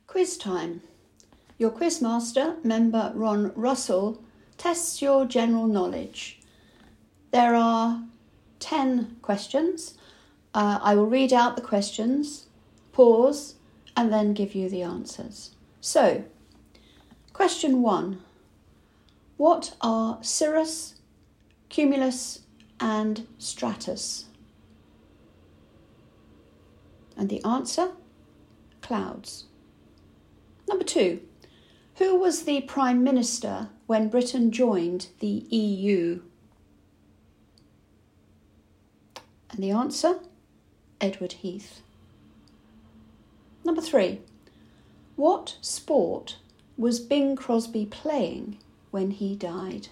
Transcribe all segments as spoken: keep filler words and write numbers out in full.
Quiz time. Your quizmaster, member Ron Russell, tests your general knowledge. There are ten questions. Uh, I will read out the questions, pause, and then give you the answers. So, question one. What are cirrus, cumulus, and stratus? And the answer? Clouds. Number two. Who was the Prime Minister when Britain joined the E U? And the answer? Edward Heath. Number three. What sport was Bing Crosby playing when he died?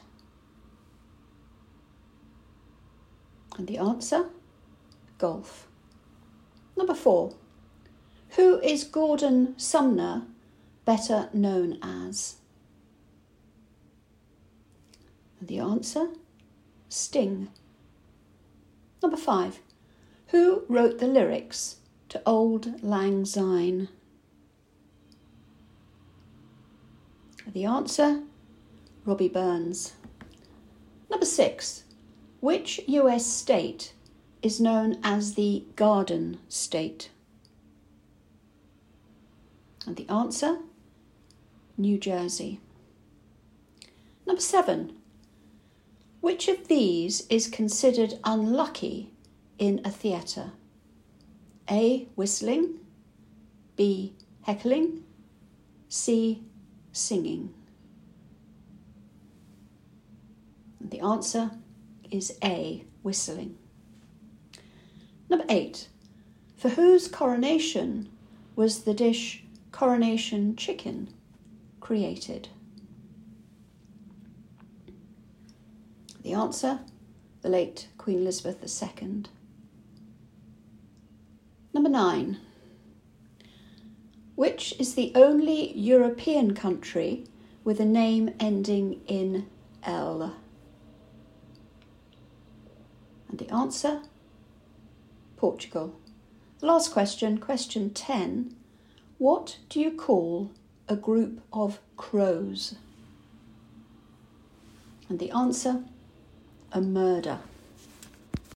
And the answer? Golf. Number four. Who is Gordon Sumner better known as? And the answer? Sting. Number five. Who wrote the lyrics to Auld Lang Syne? The answer? Robbie Burns. Number six. Which U S state is known as the Garden State? And the answer? New Jersey. Number seven. Which of these is considered unlucky in a theatre? A. Whistling. B. Heckling. C. Singing. And the answer is A. Whistling. Number eight. For whose coronation was the dish coronation chicken created? The answer, the late Queen Elizabeth the Second. Number nine. Which is the only European country with a name ending in L? And the answer, Portugal. The last question, question ten. What do you call a group of crows? And the answer, a murder.